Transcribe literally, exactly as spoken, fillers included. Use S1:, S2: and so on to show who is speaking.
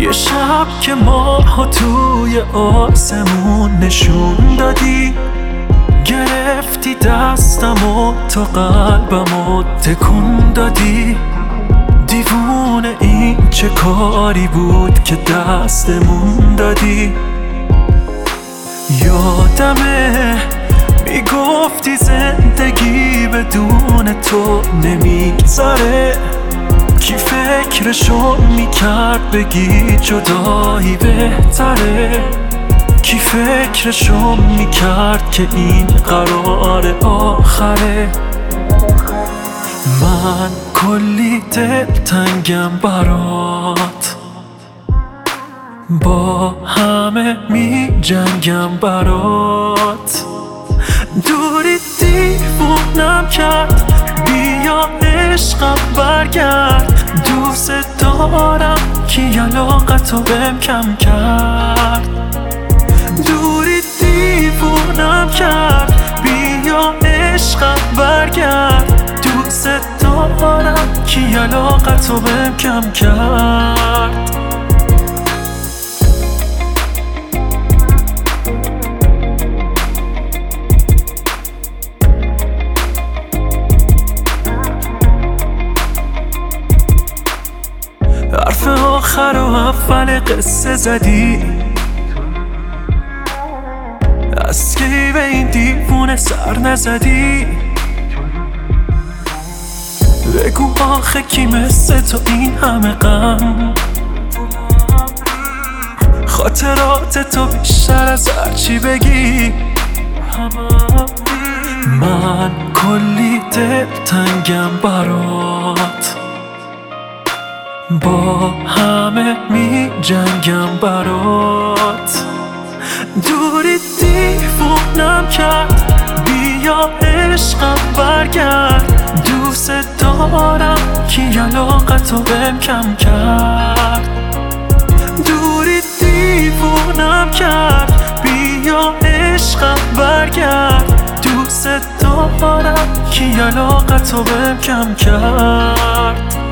S1: یه شب که ماها توی آسمون نشون دادی، گرفتی دستم و تا قلبم و تکون دادی. دیوونه این چه کاری بود که دستمون دادی. یادمه میگفتی زندگی بدون تو نمیگذره، کی فکرشو میکرد بگی جدایی بهتره، کی فکرشو میکرد که این قرار آخره. من کلی دلتنگم برات، با همه می جنگم برات. دوری دیوونم کرد، بیا عشقم برگرد. دوست دارم کی علاقتو بهم کم کرد. دوری دیوونم کرد، بیا عشقم برگرد. دوست دارم کی علاقتو بهم کم کرد. حرف آخر و اول قصه زدی، از کی به این دیوونه سر نزدی. بگو آخه کی مثل تو این همه غم، خاطرات تو بیشتر از هرچی بگی. من کلی دلتنگم برات، با همه می جنگم برات. دوری دیوونم کرد، بیا عشقم برگرد. دوست دارم کی علاقتو بهم کم کرد. دوری دیوونم کرد، بیا عشقم برگرد. دوست دارم کی علاقتو بهم کم کرد.